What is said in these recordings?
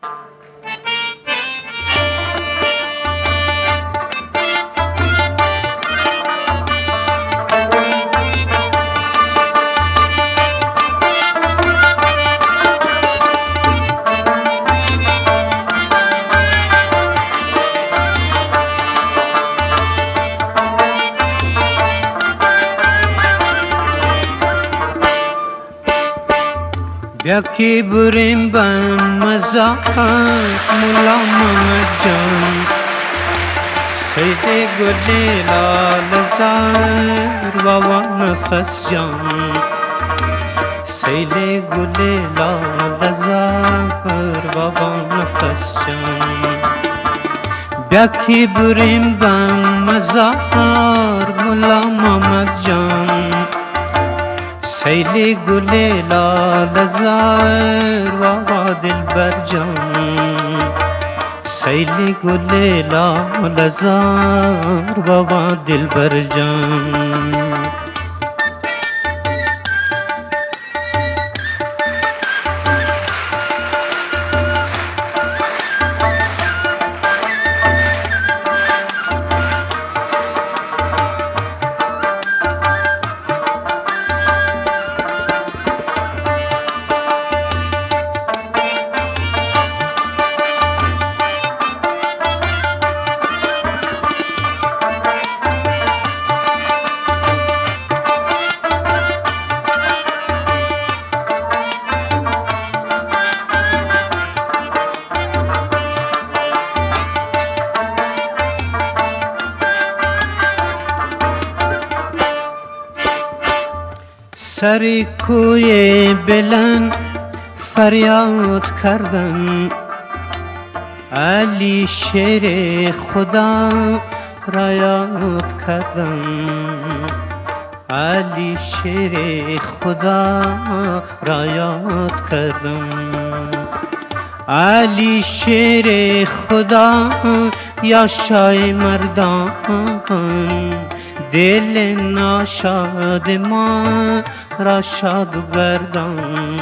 بیا کی بریم بن مزار مولا محمد جان سید گل لال زار بابا نفس جان سید گل لال زار بابا نفس جان بیا کی بریم بن مزار مولا محمد جان سیل گل لال زار بابا دلبر جان سیل گل لال زار بابا دلبر جان سری کوی بلند فریاد کردم علی شیر خدا را یاد کردم علی شیر خدا را یاد کردم علی شیر خدا یا شای مردان دل ناشاد ما را شاد گردان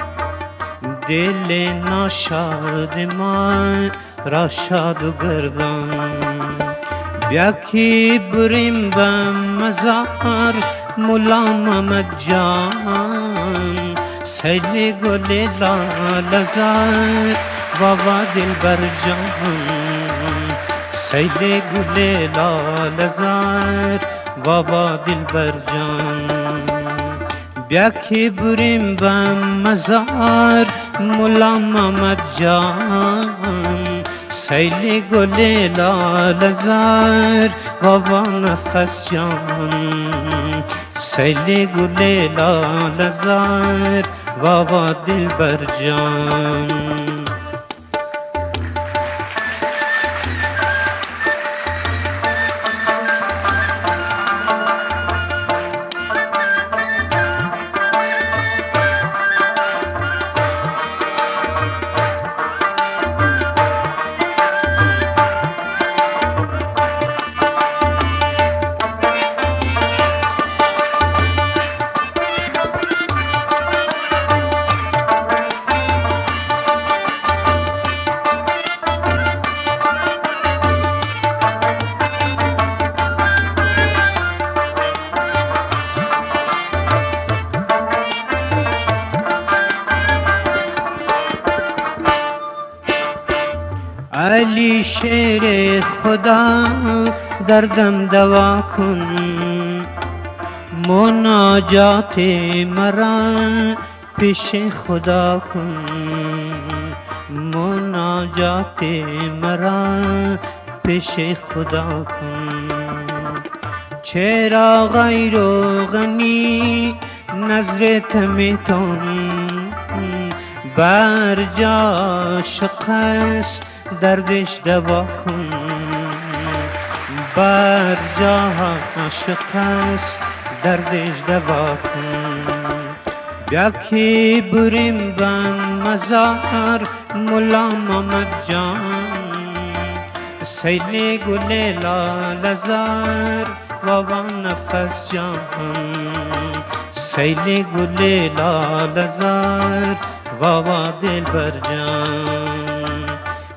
دل ناشاد ما را شاد گردان بیا کی بریم به مزار مولا محمد جان سیل گل لال زار بابا دلبر جان سیل گل لال زار بابا دلبر جان بیا کی بریم به مزار مولا محمد جان سیل گل لال زار بابا نفس جان سیل گل لال زار بابا دلبر جان علی شیر خدا دردم دوا کن مناجات مرا پیش خدا کن مناجات مرا پیش خدا کن چرا غیر و غنی نظر تمیتون بر جا شکست دردش دوا کن بر جا شکست دردش دوا کن بیا کی بریم به مزار مولا محمد جان سیل گل لال زار بابا نفس جان سیل گل لال زار بابا دلبر جان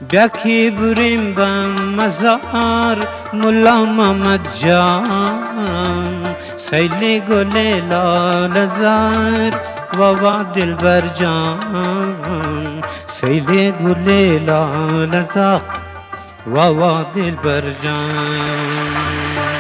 بیاکی بریم به مزار ملا محمد جان سیل گل لال زار و دلبر جان سیل گل لال زار و دلبر جان